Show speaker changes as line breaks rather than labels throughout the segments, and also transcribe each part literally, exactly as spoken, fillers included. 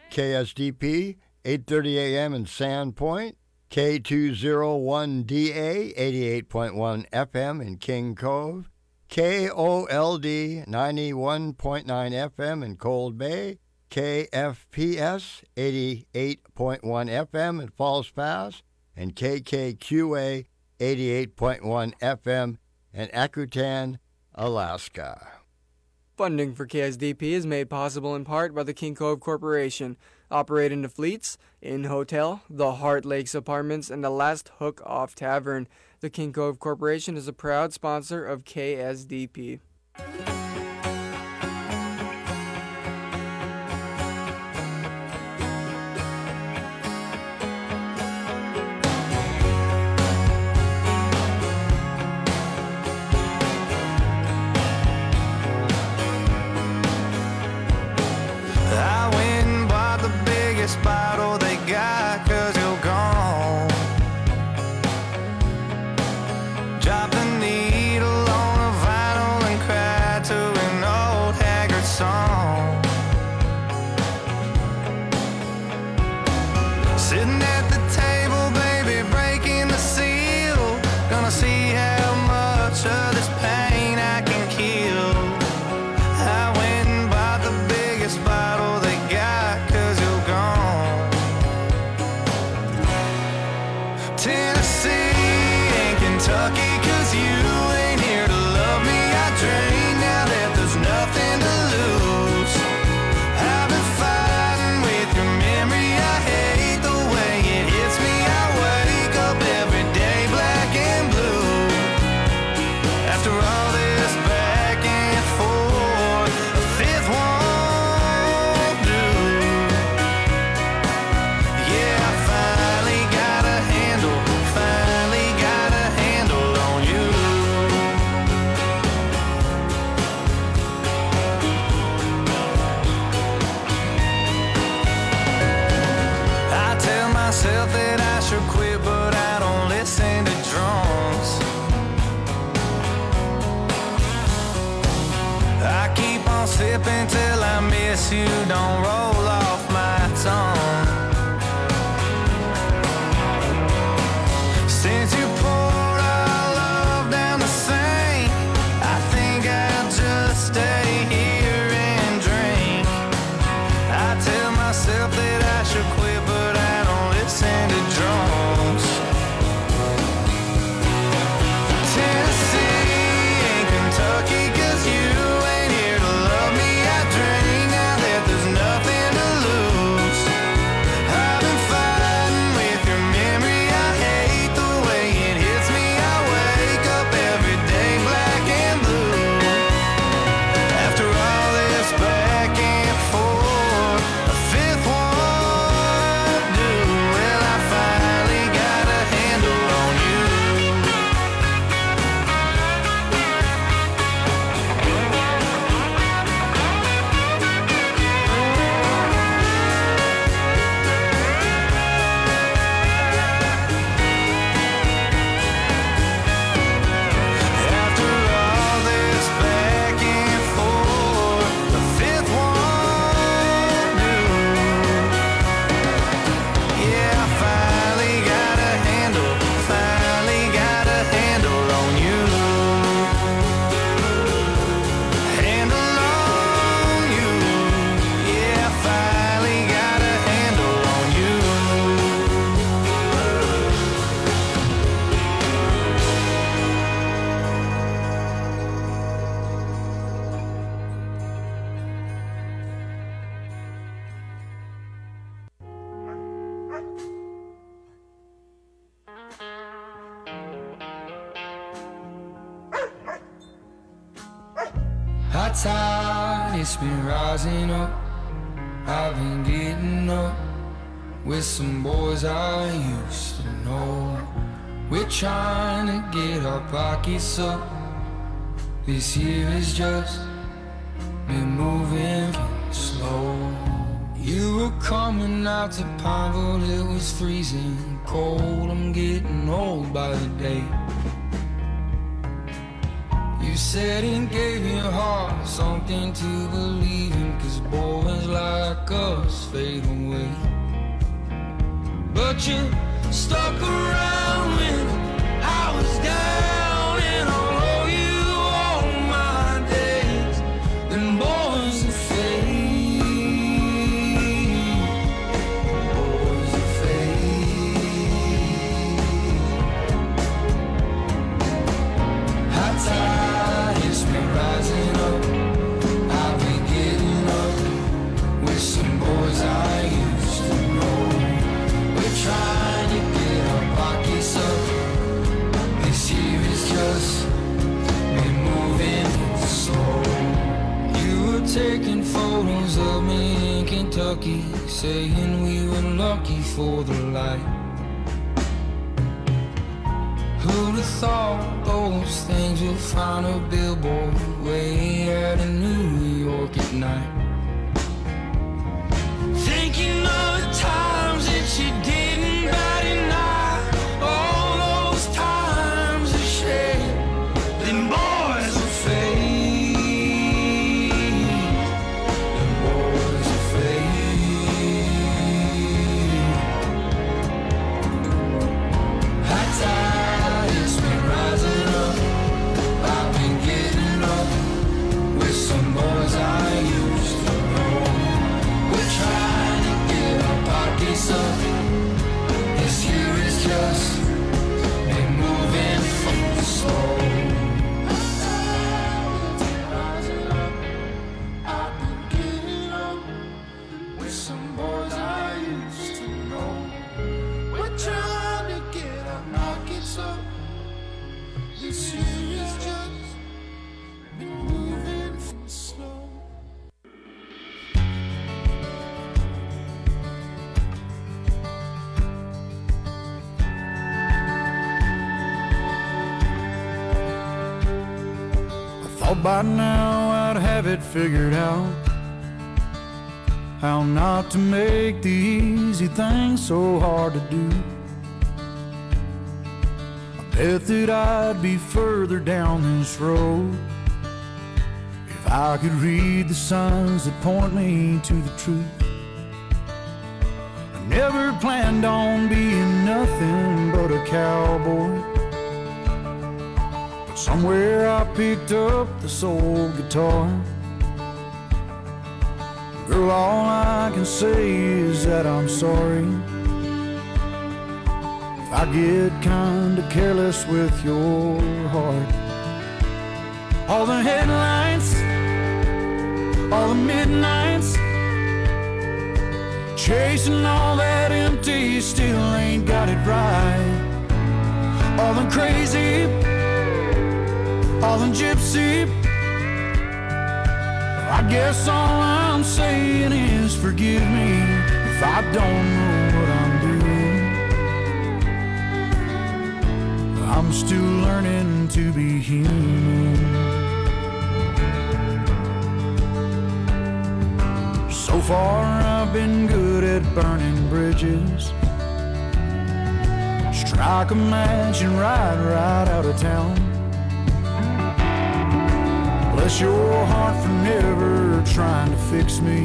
K S D P, eight thirty a.m. in Sandpoint, K two oh one D A, eighty-eight point one F M in King Cove, K O L D, ninety-one point nine F M in Cold Bay, K F P S, eighty-eight point one F M in Falls Pass, and K K Q A, eighty-eight point one F M in Akutan, Alaska.
Funding for K S D P is made possible in part by the King Cove Corporation, operating the Fleets, Inn Hotel, the Heart Lakes Apartments, and the Last Hook Off Tavern. The King Cove Corporation is a proud sponsor of K S D P.
Bottle they got, cause you're gone. Drop the needle on a vinyl and cry to an old haggard song. Sitting at the table, baby, breaking the seal. Gonna see how much of this pain I can kill. I went and bought the biggest bottle they got, cause you're gone. Tennessee and Kentucky, cause you ain't here to love me. I drink now that there's nothing to lose. I've been fighting with your memory. I hate the way it hits me. I wake up every day black and blue. After all this back and forth, a fifth won't do. Yeah, I finally got a handle, finally got a handle on you. I tell myself that I should quit, but I don't listen to drunks. I keep on sipping till I miss you, don't roll off my tongue. Since you poured our love down the sink, I think I'll just stay here and drink. I tell myself that I should quit, but I don't listen to drunks. Tennessee and Kentucky, cause you ain't here to love me. I drink now that there's nothing to lose. I've been fighting with your memory. I hate the way it hits me. I wake up every day black and blue. After all this back and forth, a fifth won't do. Well, I finally got a handle on you. After all this back and forth, the fifth won't do. Yeah, I finally got a handle, finally got a handle on you. Handle on you. Yeah, I finally got a handle on you.
Hot tide, it's been rising up. I've been getting up with some boys I used to know. We're trying to get our pockets up. This year is just been moving slow. You were coming out to Pineville, it was freezing cold. I'm getting old by the day. You said it gave your heart something to believe in, 'cause boys like us fade away. but you stuck around when I was down, and I'll owe you all my days. Them boys are fake, boys are fake. High tide hits me rising up. I've been getting up with some boys I used to know. We're trying to get our pockets up. This year is just been moving slow. You were taking photos of me in Kentucky, saying we were lucky for the light. Who'd have thought those things would find a billboard way out in New York at night? Thinking of the times that you didn't bat an eye, all those times of shame. Them boys are fake, them boys are fake. High tide is me rising up. I've been getting up with some boys I used to know. We're trying to get our pockets up. This year is just been moving slow. Rising up, I've been getting up with some boys I used to know. We're trying to get our pockets up. This year is just been moving slow.
Thought by now I'd have it figured out, how not to make the easy things so hard to do. I bet that I'd be further down this road if I could read the signs that point me to the truth. I never planned on being nothing but a cowboy. Somewhere I picked up this old guitar. Girl, all I can say is that I'm sorry if I get kinda careless with your heart. All the headlights, all the midnights, chasing all that empty, still ain't got it right. All the crazy, all the gypsy, I guess all I'm saying is forgive me if I don't know what I'm doing. I'm still learning to be human. So far I've been good at burning bridges. Strike a match and ride right out of town. Bless your heart for never trying to fix me,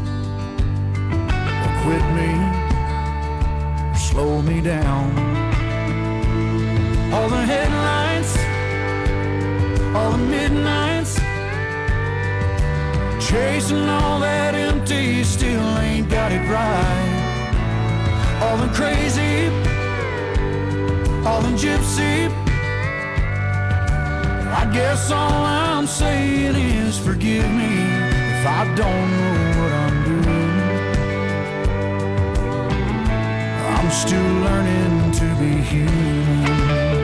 or quit me, or slow me down. All the headlights, all the midnights, chasing all that empty, still ain't got it right. All the crazy, all the gypsy, I guess all I'm saying is forgive me if I don't know what I'm doing. I'm still learning to be human.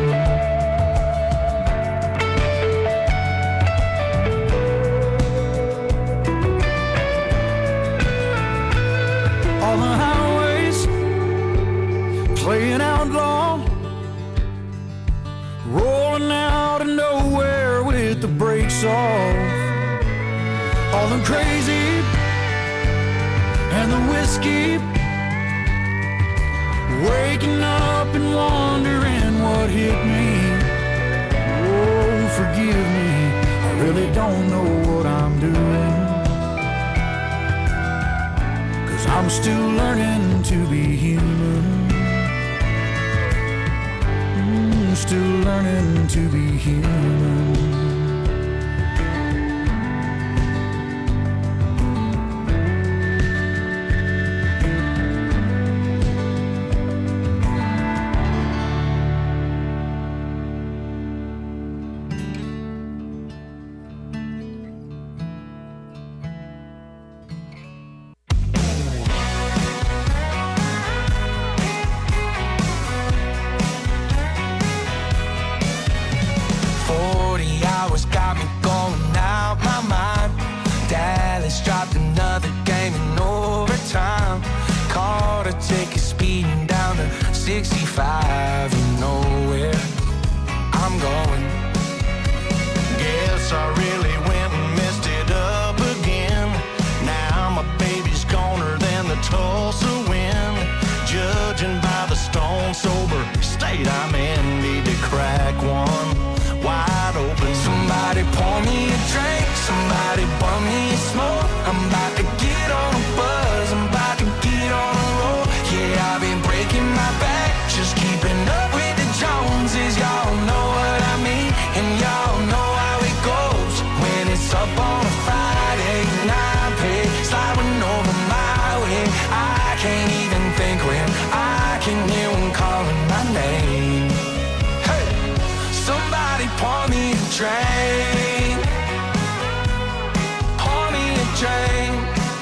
All the highways playing outlaw, rolling out of nowhere with the brakes off. All the crazy and the whiskey, waking up and wondering what hit me. Oh, forgive me, I really don't know what I'm doing, 'cause I'm still learning to be human. still learning to be human.
sixty-five, you know where I'm going. Guess I really went and messed it up again. Now my baby's goner than the Tulsa wind. Judging by the stone sober state I'm in, need to crack one wide open. Somebody pour me a drink, somebody bum me a smoke. I'm about to get on a buzz, I'm about to get on a roll. Yeah, I've been breaking my back, just keeping up with the Joneses. Y'all know what I mean, and y'all know how it goes. When it's up on a Friday night, pay sliding over my way. I can't even think when I can hear them calling my name. Hey, somebody pour me a drink, pour me a drink.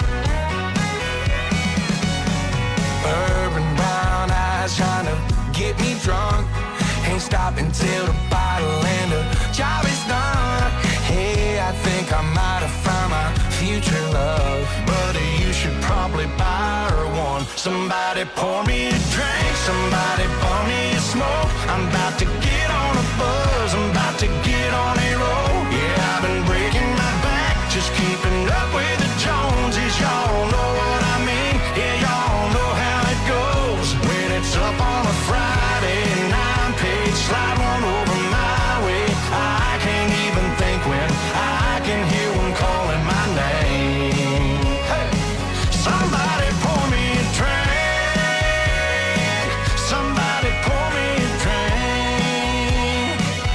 Urban brown eyes trying to get me drunk. Ain't stopping till the bottle and the job is done. Hey, I think I might have found my future love. Buddy, you should probably buy her one. Somebody pour me a drink, somebody pour me a smoke. I'm about to get on a buzz, I'm about to get on a roll. Yeah, I've been breaking my back, just keeping up with the Joneses. Y'all know what I mean, yeah, y'all know how it goes. When it's up on a Friday nine page, slide one over my way. I can't even think when I can hear them calling my name. Hey, somebody pour me a drink, somebody pour me a drink.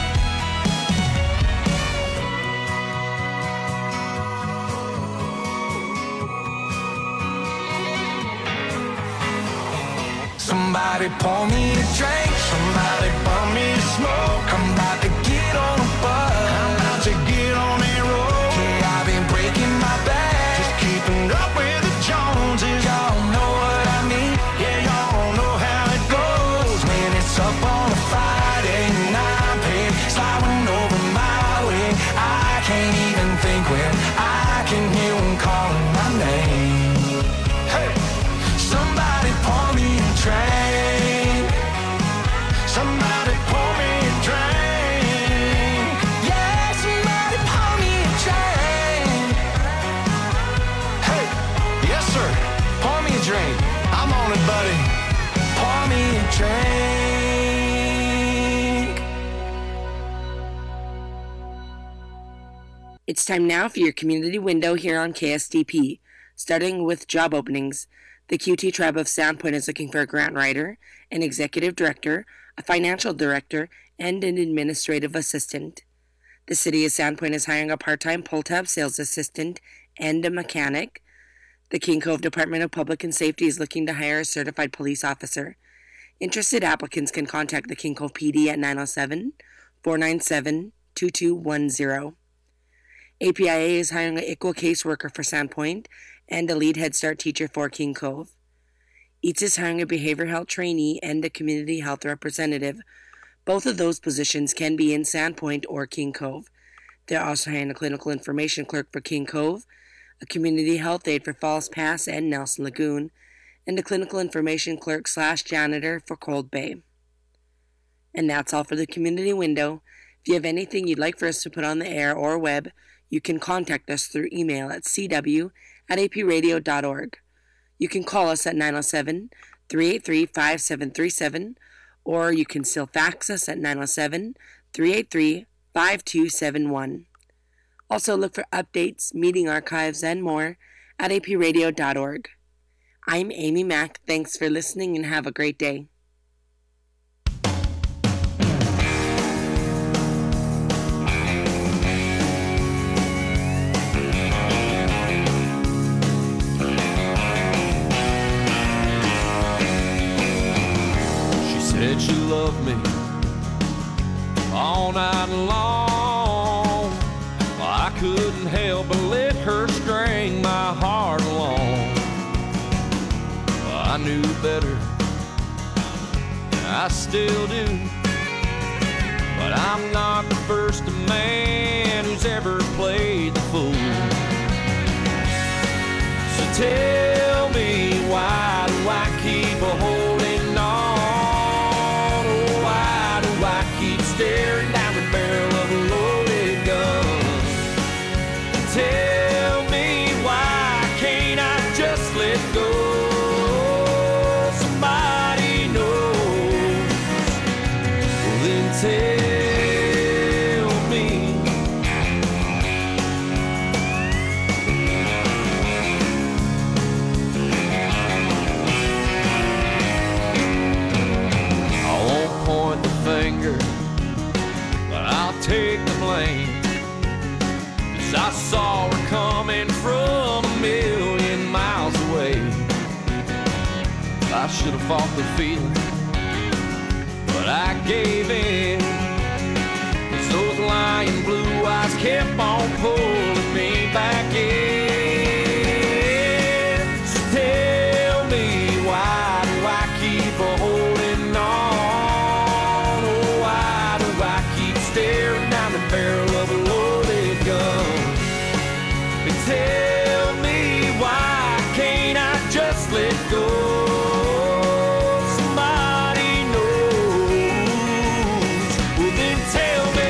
Somebody pour me a drink, somebody pour me a smoke. I'm about to get on a buzz, I'm about to get on a roll. Yeah, I've been breaking my back, just keeping up with the Joneses. Y'all know what I mean, yeah, y'all know how it goes. When it's up on a Friday night, pay sliding over my way. I can't even think when I can hear them calling my name. Hey, somebody pour me a drink, somebody pour me a drink. Yeah, somebody pour me a drink. Hey, yes sir, pour me a drink. I'm on it, buddy. Pour me a drink.
It's time now for your community window here on K S D P. Starting with job openings, the Q T Tribe of Sandpoint is looking for a grant writer, an executive director, a financial director, and an administrative assistant. The City of Sandpoint is hiring a part-time pull-tab sales assistant and a mechanic. The King Cove Department of Public and Safety is looking to hire a certified police officer. Interested applicants can contact the King Cove P D at nine oh seven, four nine seven, two two one zero. A P I A is hiring an equal caseworker for Sandpoint and a lead Head Start teacher for King Cove. Eats is hiring a behavioral health trainee and a community health representative. Both of those positions can be in Sandpoint or King Cove. They're also hiring a clinical information clerk for King Cove, a community health aide for Falls Pass and Nelson Lagoon, and a clinical information clerk slash janitor for Cold Bay. And that's all for the community window. If you have anything you'd like for us to put on the air or web, you can contact us through email at c w at a p radio dot org. You can call us at nine oh seven, three eight three, five seven three seven, or you can still fax us at nine oh seven, three eight three, five two seven one. Also look for updates, meeting archives, and more at a p radio dot org. I'm Amy Mack. Thanks for listening and have a great day.
said she loved me all night long. I couldn't help but let her string my heart along. I knew better, I still do, but I'm not the first man who's ever played the fool. So tell me, why do I keep a holding on? Oh, why do I keep staring down the barrel of a loaded gun? Tell me, why can't I just let go? Somebody knows. Well, then tell me. I won't point the finger, but I'll take the blame. 'Cause I saw her coming from a million miles away. I should have fought the feeling, but I gave in. 'Cause those lying blue eyes kept on pulling me back in. So tell me, why do I keep a holding on? Oh, why do I keep staring down the barrel of a loaded gun? And tell me, why can't I just let go? Somebody knows. Well, then tell me.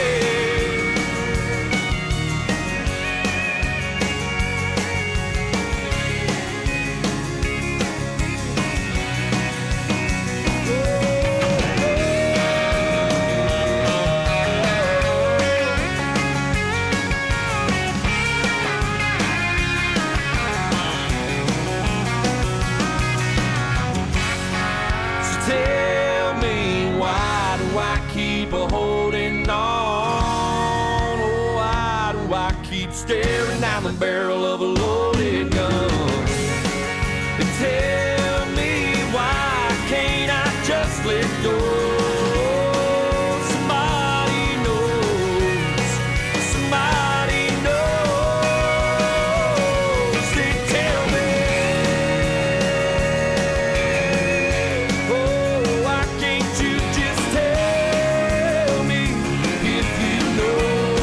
So tell me, why do I keep a holding on? Oh, why do I keep staring down the barrel of a loaded gun? And tell me, why can't I just let go? Somebody knows. Somebody knows. They tell me. Oh, why can't you just tell me if you know?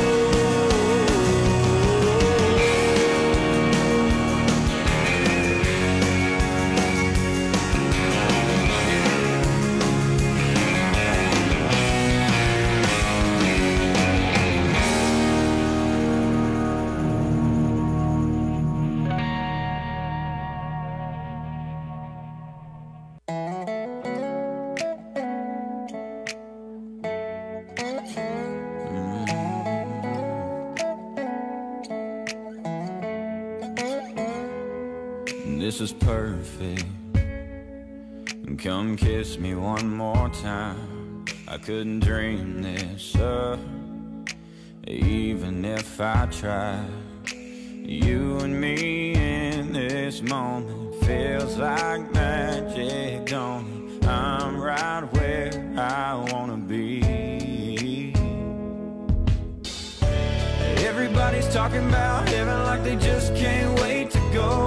This is perfect. Come kiss me one more time. I couldn't dream this up, even if I tried. You and me in this moment feels like magic, don't it? I'm right where I wanna be. Everybody's talking about heaven like they just can't wait to go,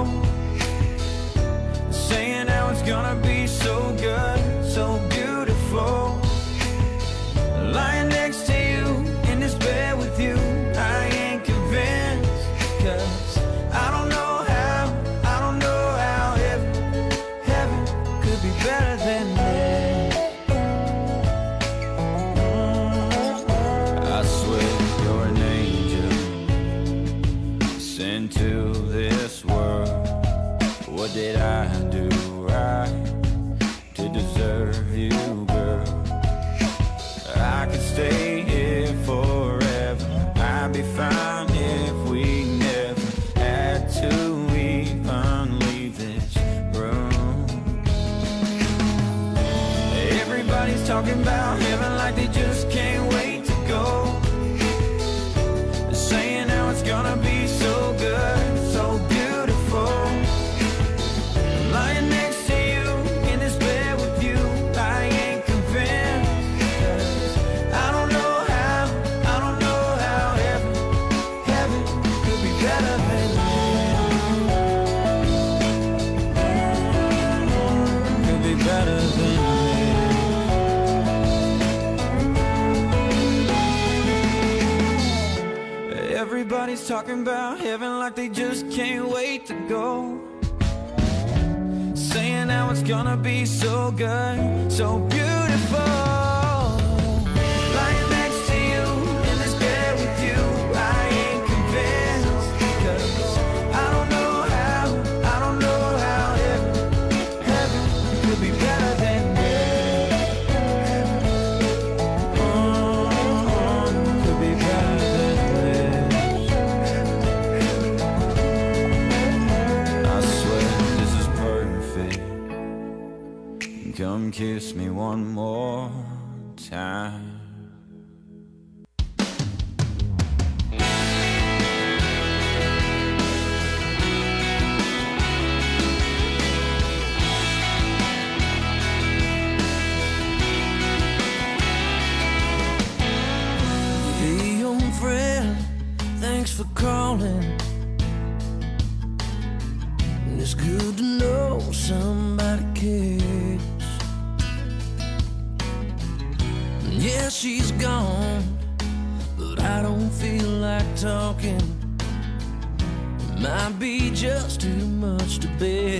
saying how it's gonna be so good, so beautiful. Lying next to you in this bed with you, I ain't convinced. 'Cause I don't know how, I don't know how heaven, heaven could be better than this. I swear you're an angel sent to this world. What did I do right to deserve you, girl? I could stay here forever. I'd be fine if we never had to even leave this room. Everybody's talking about heaven like they just can't wait to go, saying how it's gonna be so good, so beautiful. Lying next to you in this bed with you, I ain't convinced.
Everybody's talking about heaven like they just can't wait to go. Saying how it's gonna be so good, so beautiful. Lying next to you in this bed with you, I ain't convinced. Cause I don't know how, I don't know how heaven, heaven could be better than this. Oh, could be better than this. I swear this is perfect. Come kiss me one more time.
Hey, young friend, thanks for calling. And it's good to know somebody cares. Yeah, she's gone, but I don't feel like talking. It might be just too much to bear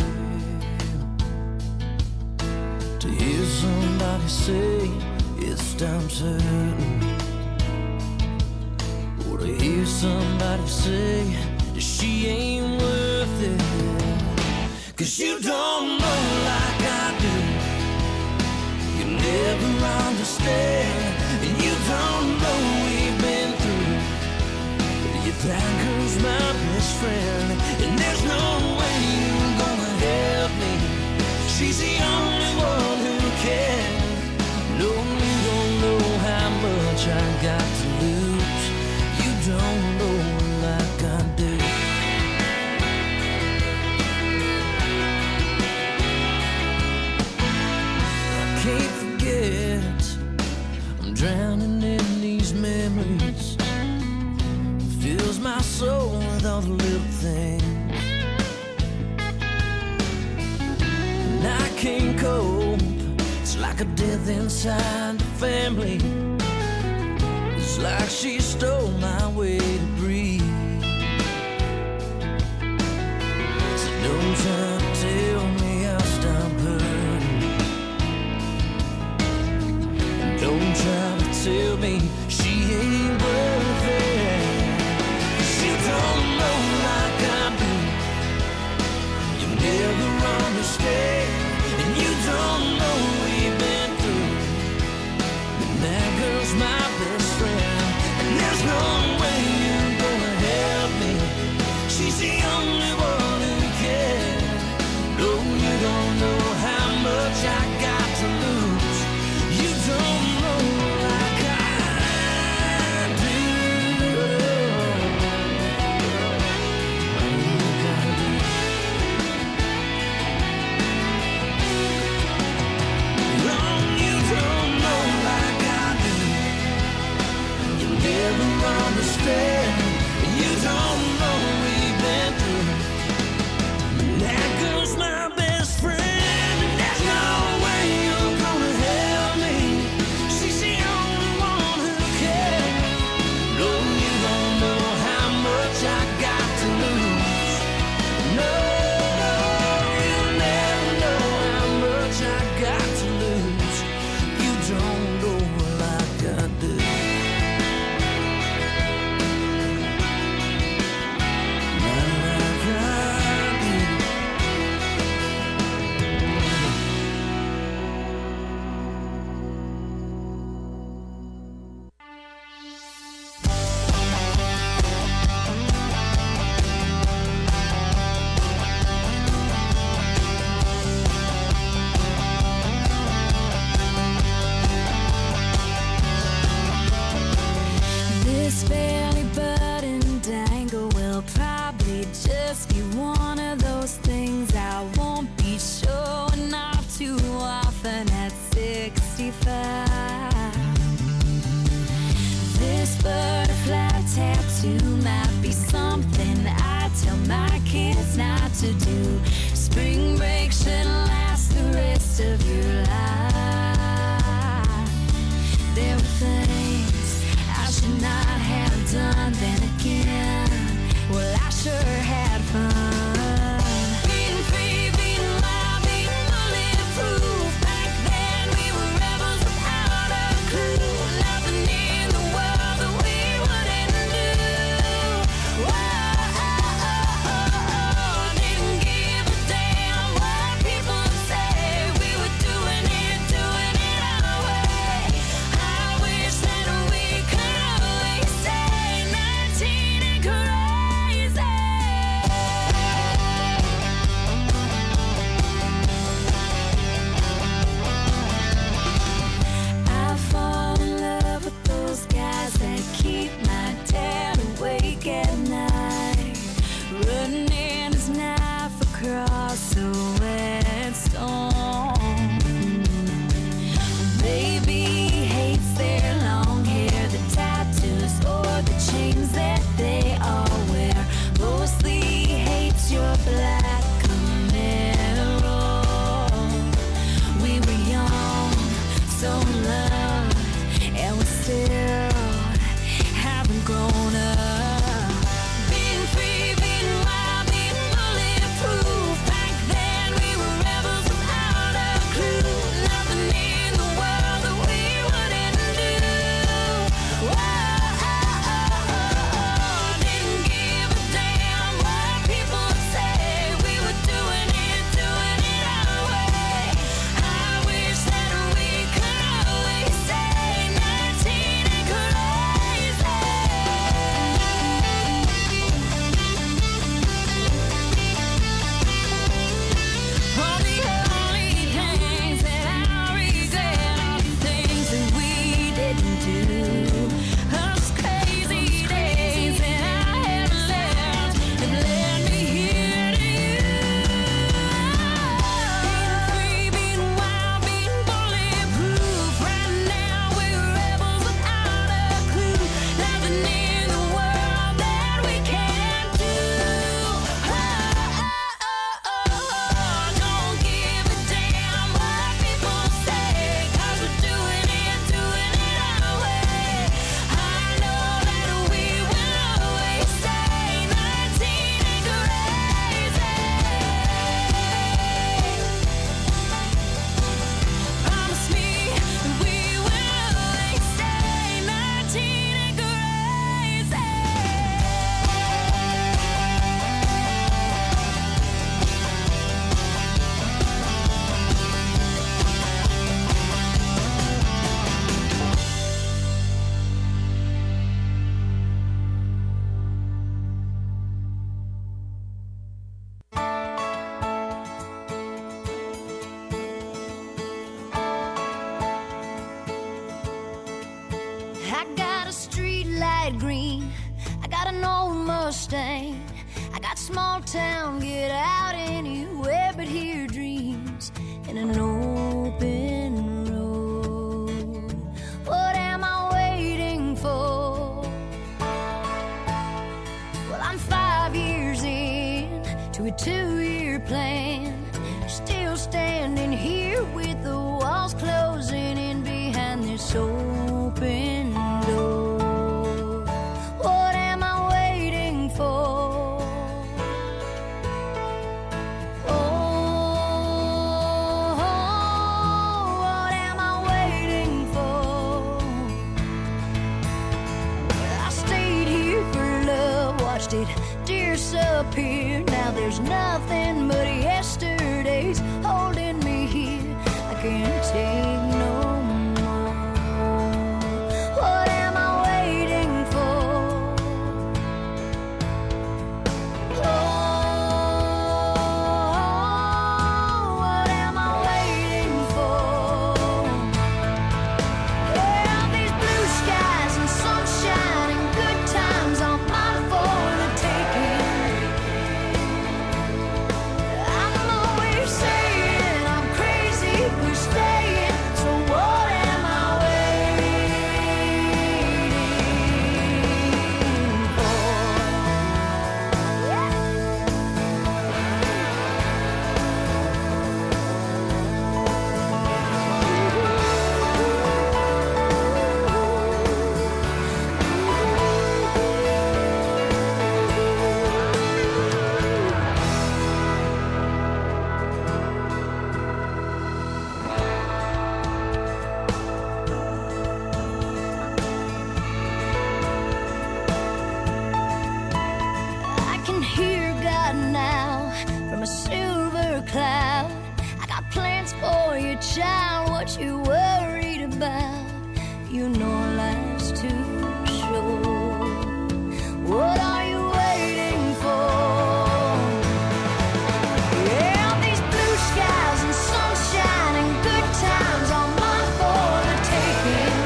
to hear somebody say it's time certain, or to hear somebody say that she ain't worth it. Cause you don't know like I do. You never understand, and you don't know we've been through. Your that girl's my best friend, and there's no way you're gonna help me. She's the only one who can. No, you don't know how much I got to lose. You don't know like I do. Can't forget, I'm drowning in these memories. It fills my soul with all the little things, and I can't cope. It's like a death inside the family. It's like she stole my way to breathe. So don't try to tell me I'll stop hurting. Don't try to tell me she ain't worth it. She don't know like I do. You never understand, and you don't know we've been through. And that girl's my best friend, and there's no way you're gonna help me. She's the only one who can.
street light green. I got an old Mustang. I got small town, get out anywhere but hear dreams in an open road. What am I waiting for? Well, I'm five years in to a two-year plan, still standing here with the walls closing in behind this open door. What am I waiting for? Oh, what am I waiting for? I stayed here for love, watched it disappear. Now there's nothing but yesterdays holding me here. I can't take no more. What am I waiting for? Oh, what am I waiting for? Yeah, these blue skies and sunshine and good times are mine for the taking. I'm always saying I'm crazy for staying, so what am I waiting for? I can hear God now from a silver cloud. I got plans for your child, what you worried about. You know life's too short. What are you waiting for? Yeah, these blue skies and sunshine and good times are mine for the taking.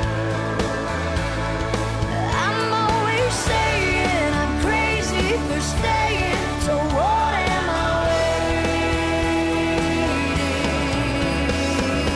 I'm always saying I'm crazy for staying, so what am I waiting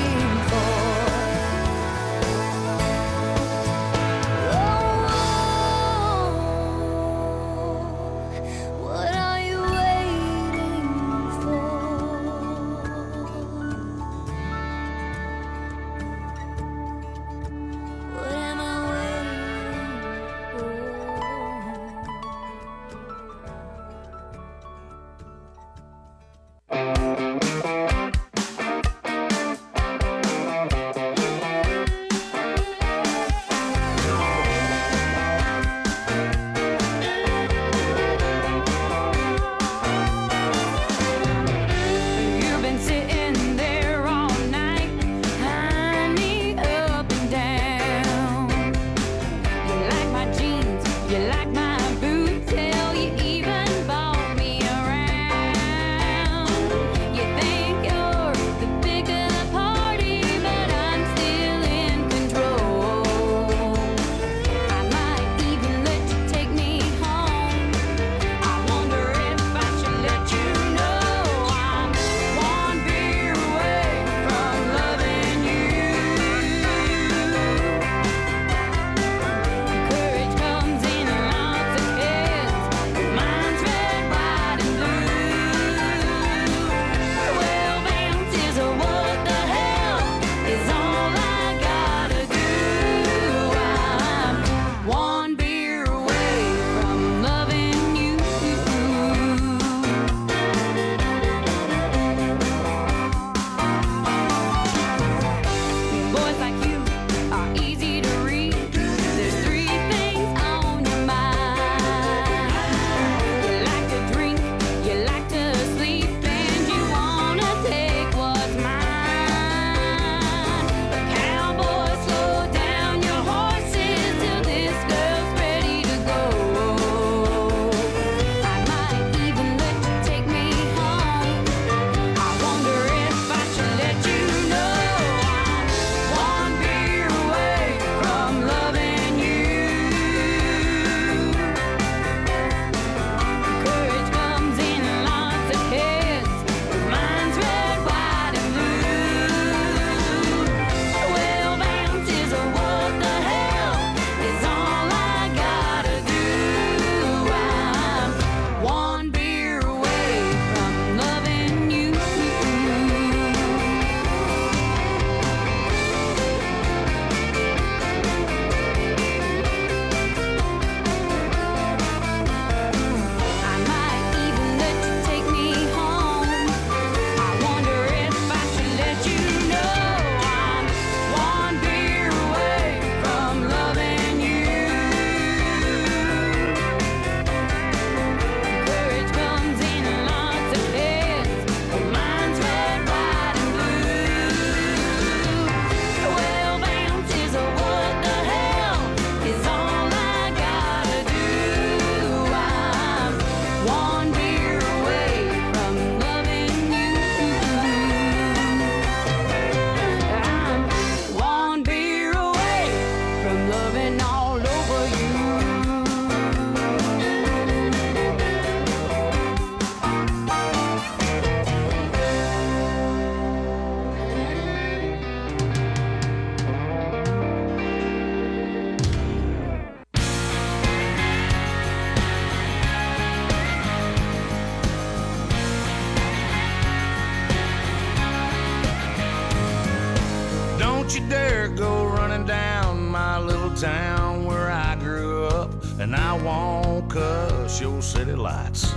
don't you dare go running down my little town where I grew up, and I won't cuss your city lights.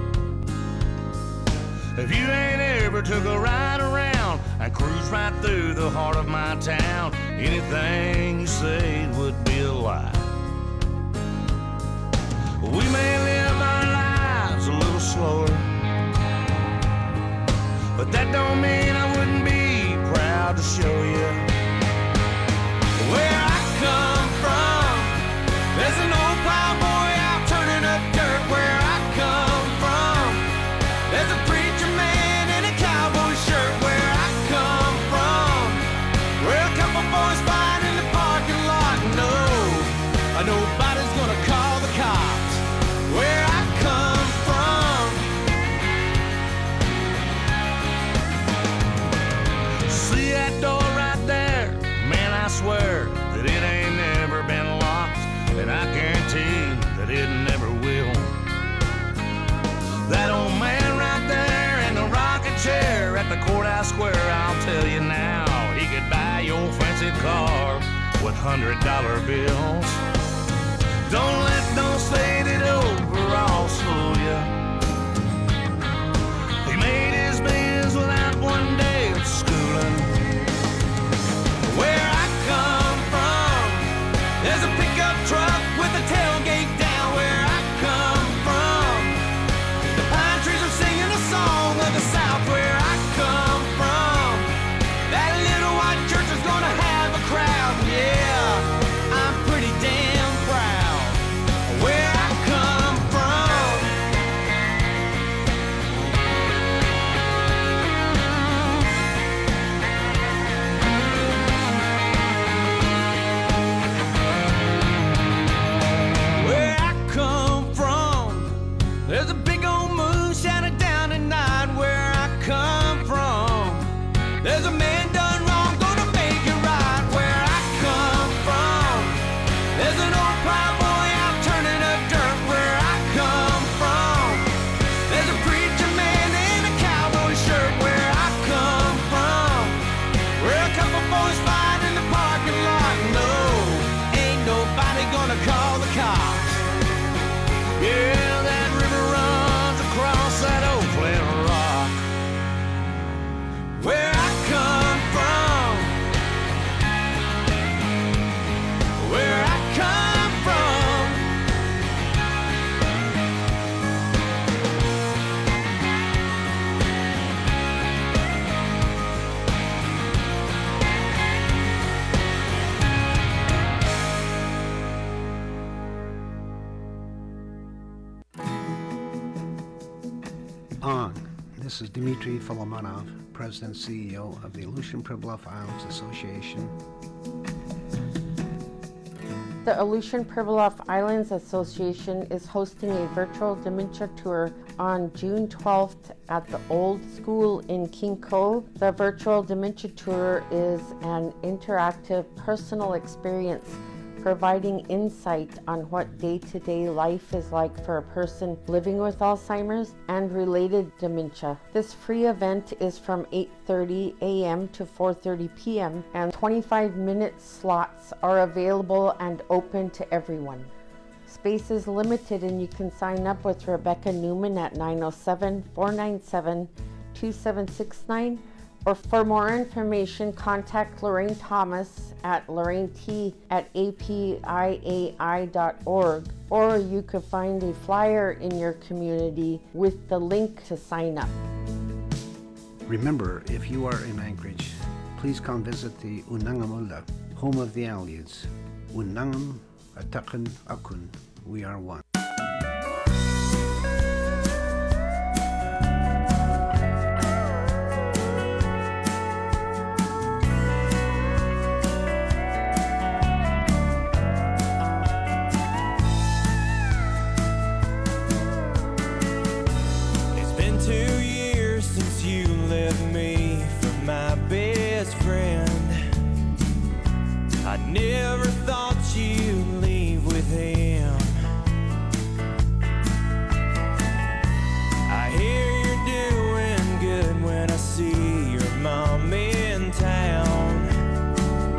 If you ain't ever took a ride around and cruised right through the heart of my town, anything you said would be a lie. We may live our lives a little slower, but that don't mean I wouldn't be proud to show you where I come from. There's an old plowboy out turning up dirt where I come from. There's a preacher man in a cowboy shirt where I come from. Where a couple boys fight in the parking lot. No, nobody's gonna call the cops where I come from. See that door right there? Man, I swear that it ain't never been locked, and I guarantee that it never will. That old man right there in the rocking chair at the courthouse square, I'll tell you now, he could buy your fancy car with hundred dollar bills. Don't let those faded overalls fool you. He made his bills without one day of schooling. Where I come from, there's a pickup truck with a tailgate down where I come from. The pine trees are singing a song of the South where I come from. That little white church is gonna have a crowd, yeah, I'm pretty damn proud where I come from. Where I come from, there's a big old moon shining down at night where I come from. There's a man done wrong, gonna make it right where I come from. There's an old plowboy out turning up dirt where I come from. There's a preacher man in a cowboy shirt where I come from. Where a couple boys fight in the parking lot. No, ain't nobody gonna call the cops. Yeah, that river runs across that old flat rock. Where I come from, where I come from.
On. This is Dmitry Folomonov, President and C E O of the Aleutian Pribilof Islands Association.
The Aleutian Pribilof Islands Association is hosting a virtual dementia tour on June twelfth at the Old School in King Cove. The virtual dementia tour is an interactive personal experience providing insight on what day-to-day life is like for a person living with Alzheimer's and related dementia. This free event is from eight thirty a m to four thirty p m and twenty-five minute slots are available and open to everyone. Space is limited and you can sign up with Rebecca Newman at nine oh seven, four nine seven, two seven six nine, or for more information contact Lorraine Thomas at lorraine t at a p i a i dot org, or you could find a flyer in your community with the link to sign up.
Remember, if you are in Anchorage, please come visit the Unangamula, home of the Aleutians. Unangam, Atakan, Akun, we are one.
Never thought you'd leave with him. I hear you're doing good when I see your mom in town.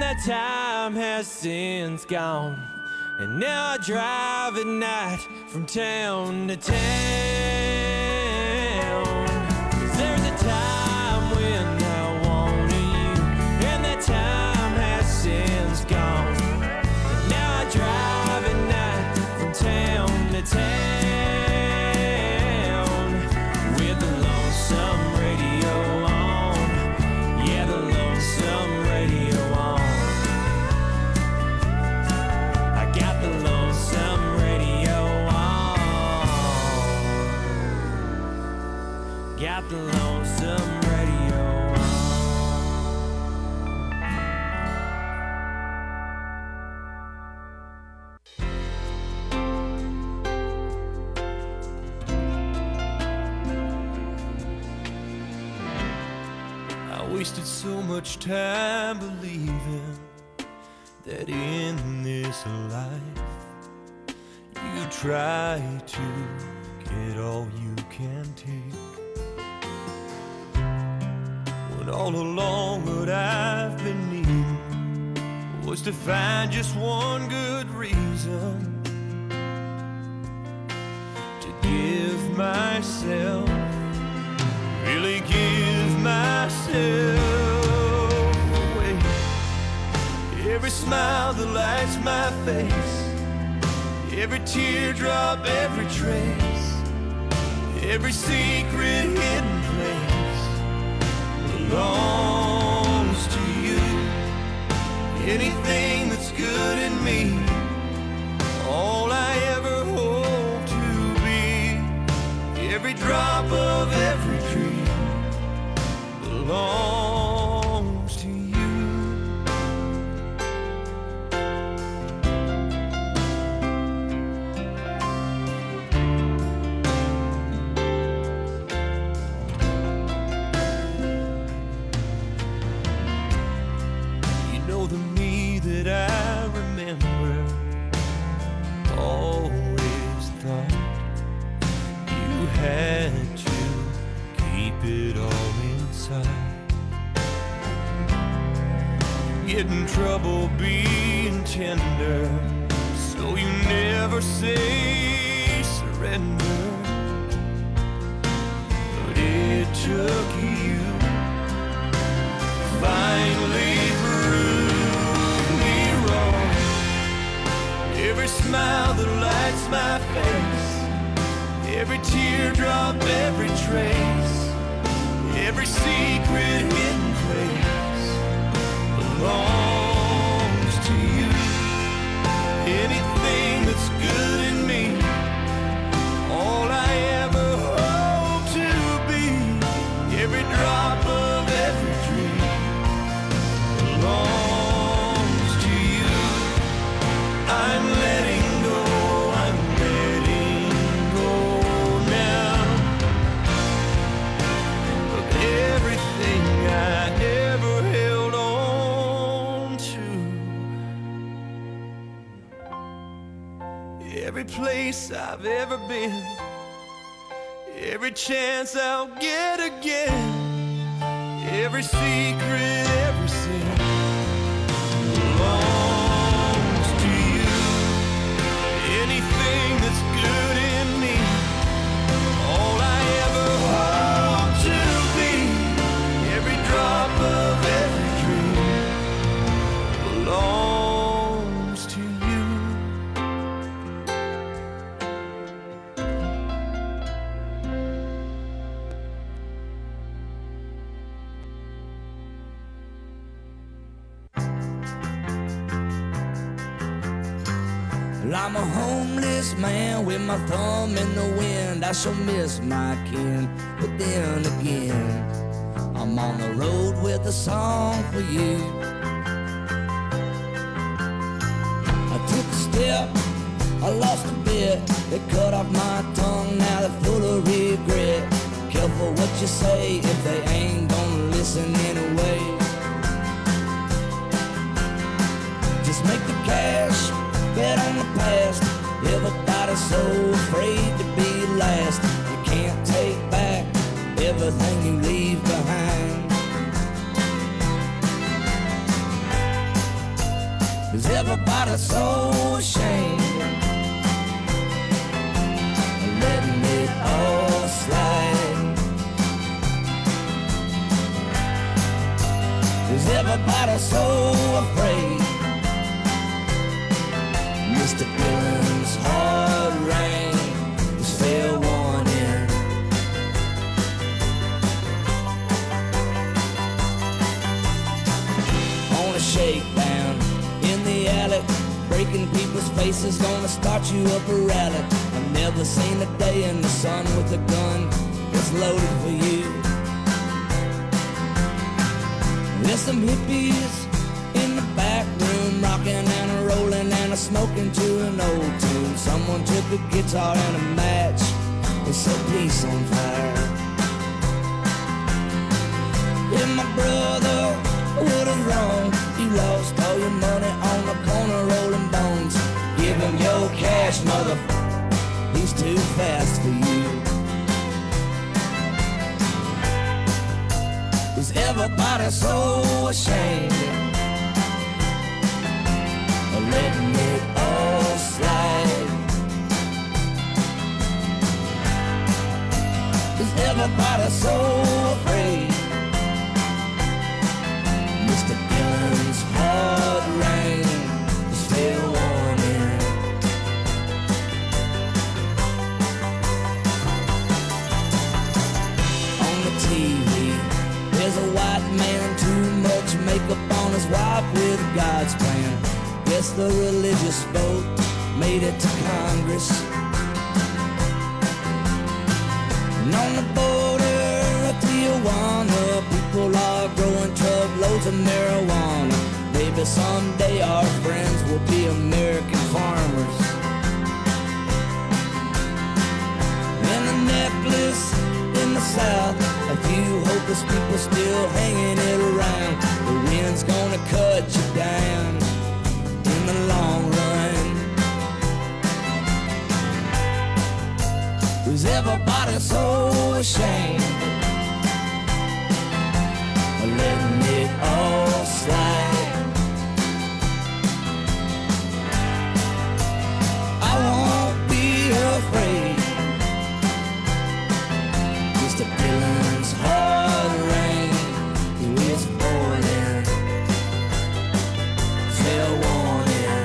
that time has since gone, and now I drive at night from town to town. 'Cause there's a time when I wanted you, and that time has since gone, and now I drive at night from town to town. Got the lonesome radio on. I wasted so much time believing that in this life you try to get all you can take. All along what I've been needing was to find just one good reason to give myself, really give myself away. Every smile that lights my face, every teardrop, every trace, every secret hidden place belongs to you. Anything that's good in me, all I ever hope to be, every drop of every dream belongs to you. Had to keep it all inside. Get in trouble being tender, so you never say surrender. But it took you finally proved me wrong. Every smile that lights my face, every teardrop, every trace, every secret hidden place belongs to you. Anything that's good in me, all I ever hope to be, every drop of every dream belongs to you. I'm letting go, I'm letting go now of everything I ever held on to. Every place I've ever been, every chance I'll get again, every secret, every sin belongs to you. Anything that's good in me, all I ever hope to be, every drop of every dream belongs to you.
Well, I'm a homeless man with my thumb in the wind. I shall miss my kin, but then again, I'm on the road with a song for you. I took a step, I lost a bit. They cut off my tongue, now they're full of regret. Careful what you say if they ain't gonna listen anyway. Just make the cash, bet on the past. Everybody's so afraid to be last. You can't take back everything you leave behind. everybody so ashamed of letting it all slide? Is everybody so afraid? Mister Dillon's hard rain is fair warning. On a shakedown in the alley, breaking people's faces, gonna start you up a rally. I've never seen a day in the sun with a gun that's loaded for you. There's some hippies in the back room, rocking and a rolling and a smoking to an old tune. Someone took a guitar and a match and set peace on fire. If my brother, what is wrong? You lost all your money on the corner rolling bones. Give him your cash, mother. He's too fast for you. Is everybody so ashamed of letting it all slide? Is everybody so afraid? Mister Dillon's hard rain is fair warning. On the T V, there's a white man, too much makeup on his wife with God's plan. Guess the religious vote made it to Congress. And on the border of Tijuana, people are growing truckloads of marijuana. Maybe someday our friends will be American farmers. And a necklace in the south, a few hopeless people still hanging it around. The wind's gonna cut you down in the long run. Is everybody so ashamed of letting it all slide? I won't be afraid. Mister Dillon's hard rain is boiling. Fair warning.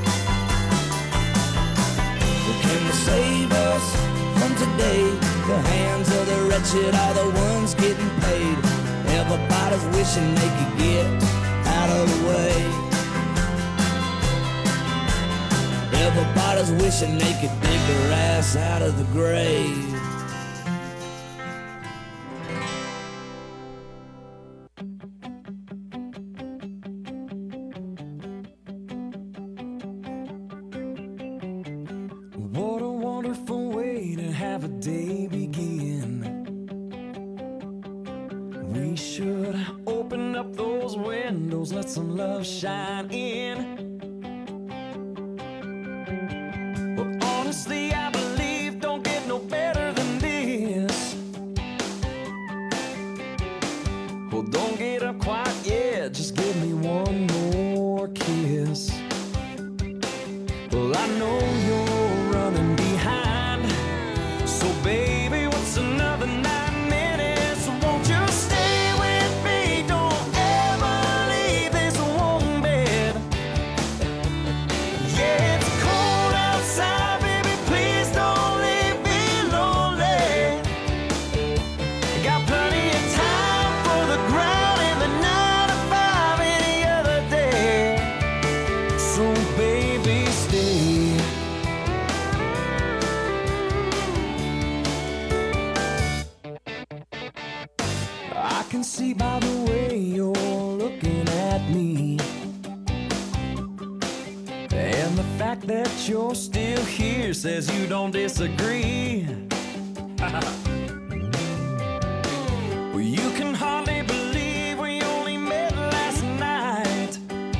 Well, can you save us from today? The hands of the wretched are the ones getting paid. Everybody's wishing they could get out of the way. Everybody's wishing they could dig their ass out of the grave.
What a wonderful way to have a day begin. We should open up those windows, let some love shine in. Well, honestly, I believe don't get no better than this. Well, don't get up quite yet, just give me one more kiss. Well, I know you're running behind, so baby, what's another nine minutes? Won't you stay with me? Don't ever leave this warm bed. Yeah, it's cold outside, baby, please don't leave me lonely. Got plenty of time for the ground and the nine to five any other day. So baby, stay. I can see by the way you're looking at me, and the fact that you're still here says you don't disagree. Well, you can hardly believe we only met last night,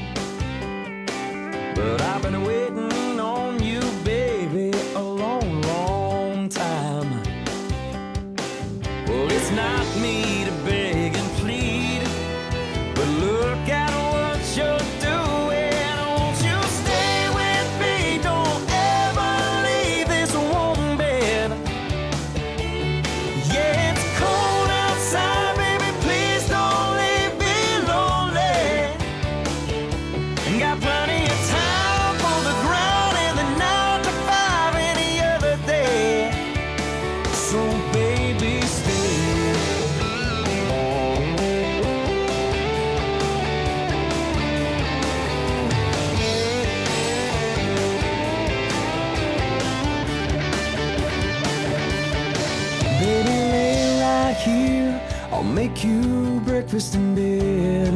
but I've been waiting on you, baby, a long, long time. Well, it's not me to beg and plead, but look at what you're doing. Won't you make you breakfast in bed.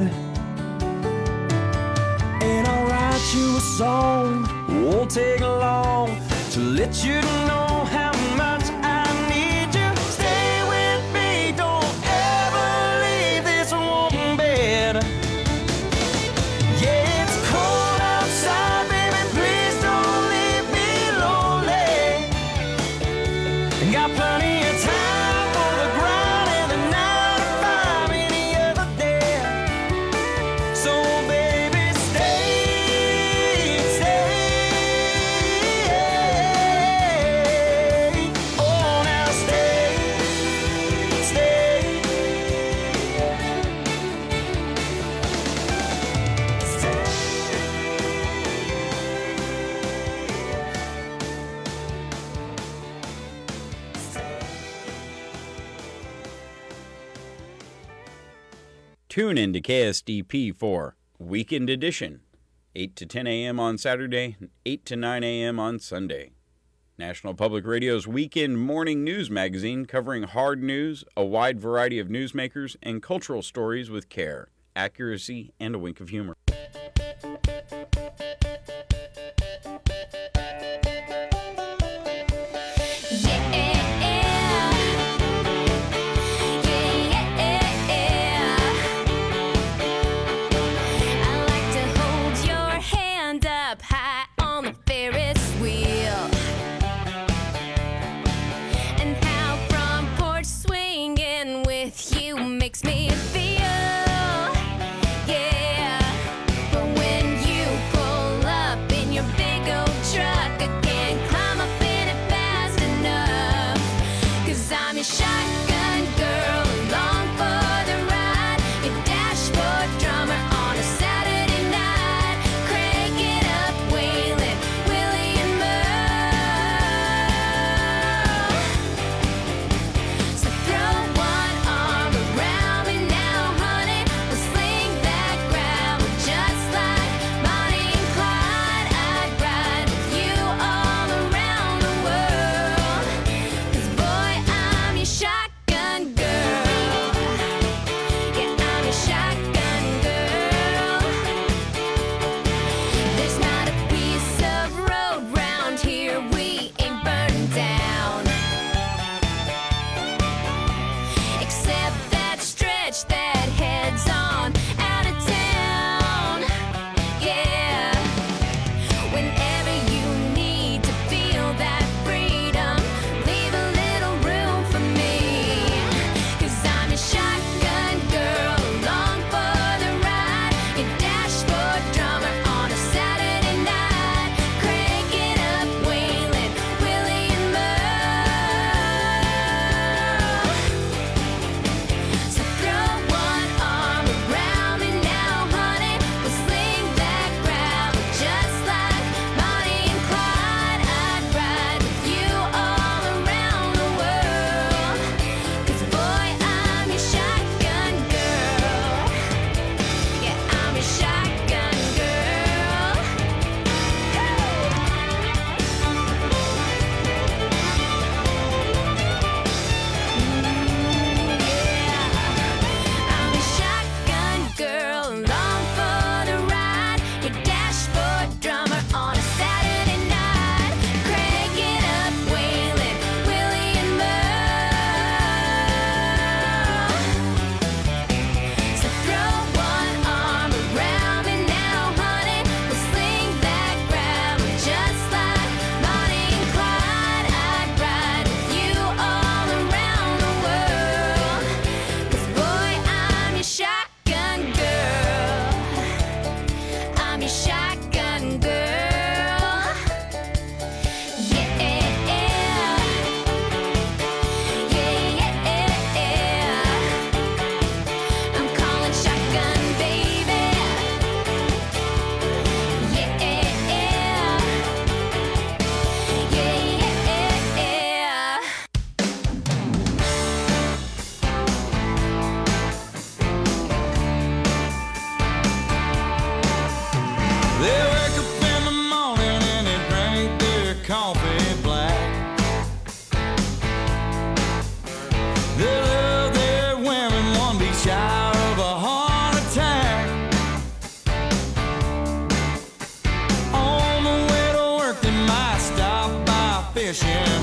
And I'll write you a song, won't take long, to let you know how much I need you. Stay with me, don't ever leave this warm bed. Yeah, it's cold outside, baby, please don't leave me lonely. Got plenty of time for the grind and the nine to five any other day. So baby, stay, stay. Oh, now stay, stay.
Tune in to K S D P for Weekend Edition, eight to ten a.m. on Saturday, eight to nine a.m. on Sunday. National Public Radio's weekend morning news magazine covering hard news, a wide variety of newsmakers, and cultural stories with care, accuracy, and a wink of humor.
I like to hold your hand up high on the Ferris wheel, and how front porch swinging with you makes me feel, yeah.
fishing.